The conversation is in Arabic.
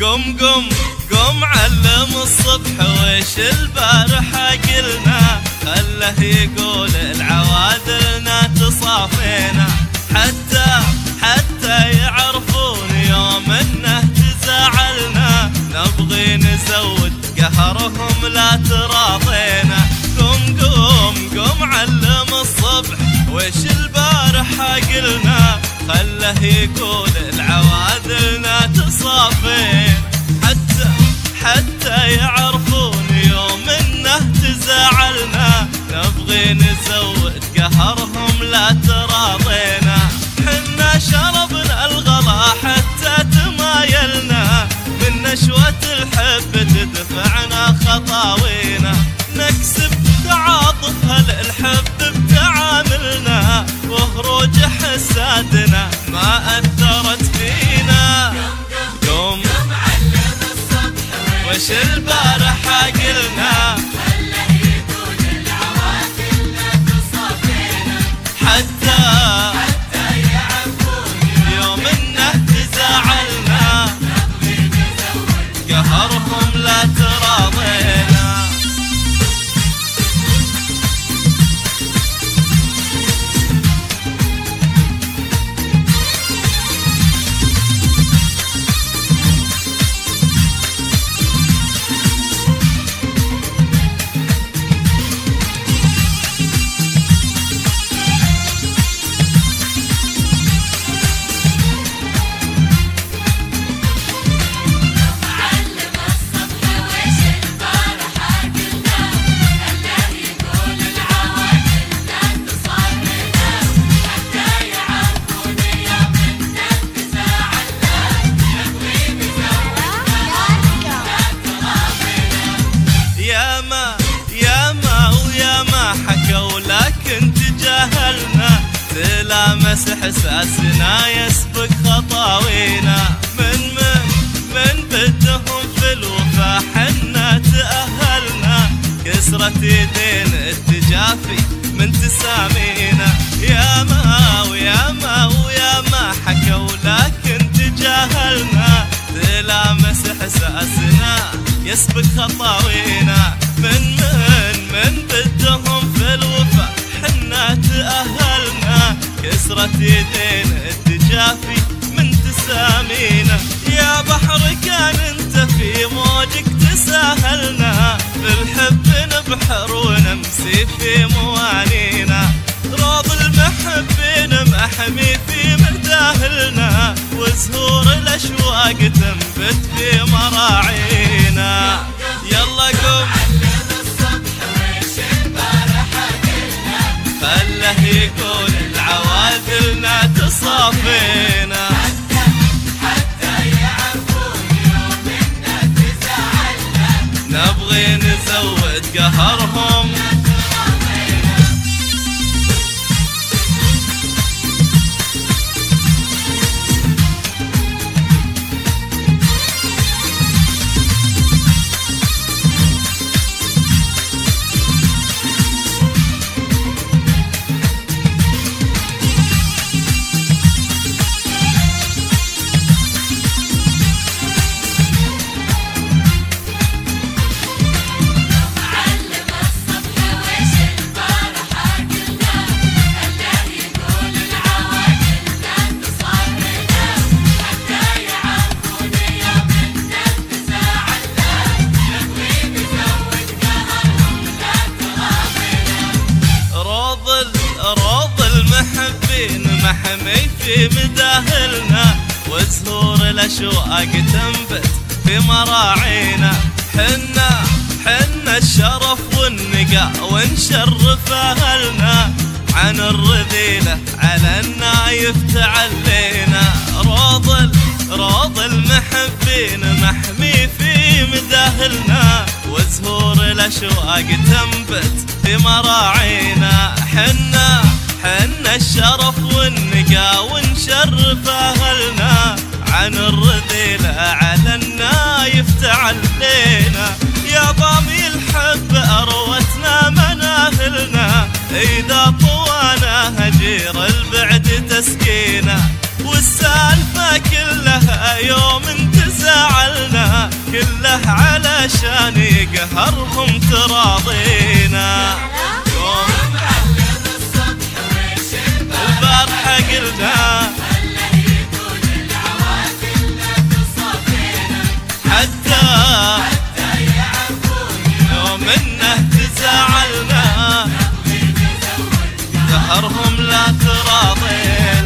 قم قم قم علم الصبح ويش البارحة قلنا، خله يقول العوادلنا تصافينا، حتى يعرفون يوم انه تزعلنا، نبغي نزود قهرهم لا تراضينا. قم قم قم علم الصبح ويش البارحة قلنا، خله يقول العوادلنا تصافينا، حتى يعرفون يوم انه تزعلنا، نبغي نزود قهرهم لا تراضينا. حنا شربنا الغلا حتى تمايلنا، من نشوة الحب تدفعنا خطاوينا، نكسب تعاطفها للحب بتعاملنا، وهروج حسادنا ما أثرت فينا. قم علم الصبح وش البارحة قلنا، خله يقول العوادلنا تصافينا، حتى يعرفون يوم انه تزعلنا، نبغي نزود قهرهم لا تراضينا. لكن تجاهلنا، تلامس احساسنا يسبق خطاوينا، من بدهم في الوفا حنا تأهلنا، كسرت يدين التجافي من تسامينا. وياما حكوا لكن تجاهلنا، تلامس احساسنا يسبق خطاوينا، من بدهم في الوفا حنا تأهلنا، كسرت يدين التجافي من تسامينا. يا بحر كان انت في موجك تساهلنا، بالحب نبحر ونمسي في موانينا، روض المحبين محمي في مداهلنا، وزهور الاشواق تنبت في مراعينا. يلا قم خله يقول العوادلنا تصافينا، حتى يعرفون يوم انه تزعلنا، نبغي نزود قهرهم. روض المحبين محمي في مداهلنا، وزهور الاشواق تنبت في مراعينا، حنا الشرف والنقاء ونشرف اهلنا، عن الرذيلة على النايف تعلينا. روض المحبين محمي في مداهلنا، وزهور الاشواق تنبت في مراعينا، حنا الشرف والنقاء ونشرف اهلنا، عن الرذيلة على النايف تعلينا. يا ضامي الحب اروتنا مناهلنا، اذا طوانا هجير البعد تسكينا، والسالفة كلها يوم تزعلنا، له علشان يقهرهم تراضينا. يوم معلم الصبح ويش البارحة قلنا خله يكون العوافلنا تصافينا، حتى يعرفون يوم انه تزاعلنا قهرهم لا تراضينا.